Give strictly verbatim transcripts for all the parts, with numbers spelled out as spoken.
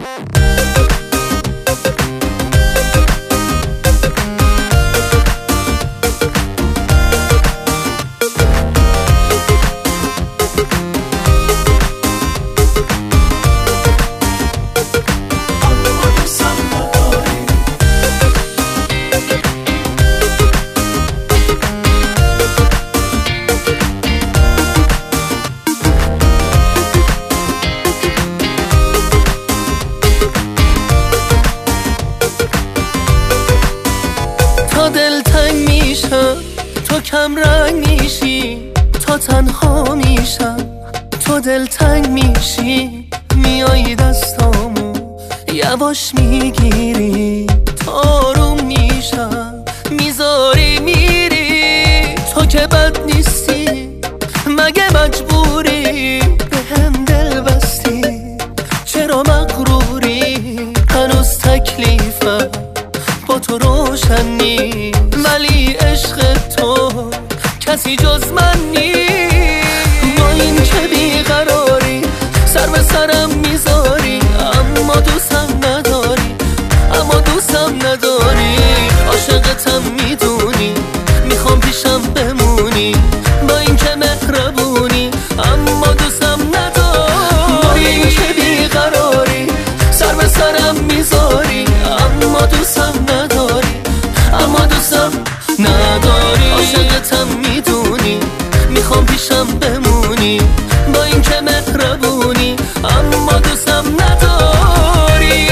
دلتنگ میشم تو کم رنگ میشی، تا تنها میشم تو دلتنگ میشی، میایی دستامو یواش میگیری، تاروم میشم میذاری میری. تو که بد نیستی مگه مجبوری به هم دل بستی، چرا مغروری؟ هنوز تکلیفم با تو روشن نی، ولی عشق تو کسی جز من نی. با این که بیقراری سر به سرم میذاری، اما دوستم نداری، اما دوستم نداری. عاشقتم میدونی، میخوام پیشم بمونی، با این که مهربونی، اما دوستم نداری. با این که بیقراری سر به سرم میذاری، اما دوستم نداری، اما دوستم نداری. عاشقتم میدونی، میخوام پیشم بمونی، با این که مهربونی، اما دوستم نداری.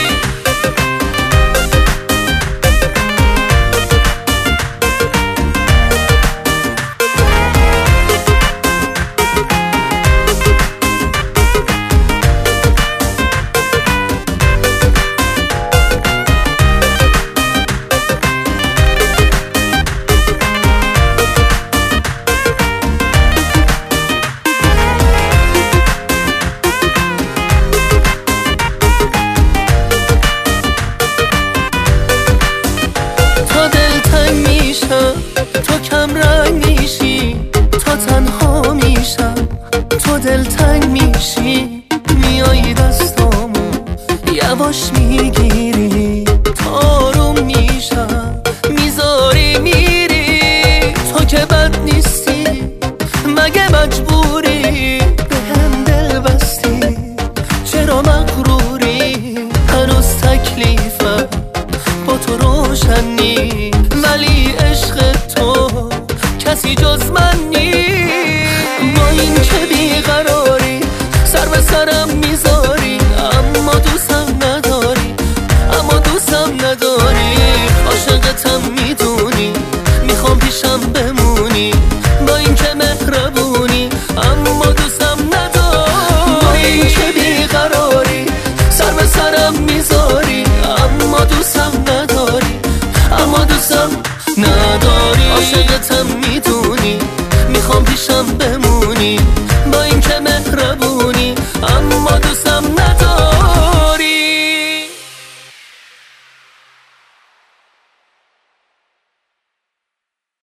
تو کم رنگ میشی، تا تنها میشم تو دلتنگ میشی، میایی دستامو یواش میگیری، تاروم میشم میذاری میری. تو که بد نیستی مگه مجبوری به هم دل بستی، چرا مغروری؟ هنوز تکلیفم با تو روشن نی، ولی عشق تو کسی جز من نی. با این که بیقراری سر به سرم میذاری، اما دوستم نداری، اما دوستم نداری. عاشقتم میدونی، میخوام پیشم بمونی، با این که مهربونی، اما دوستم نداری. با این که بیقراری سر به سرم میذاری، اما دوستم نداری، اما دوستم نداری. عاشقتم میدونی، میخوام پیشم بمونی،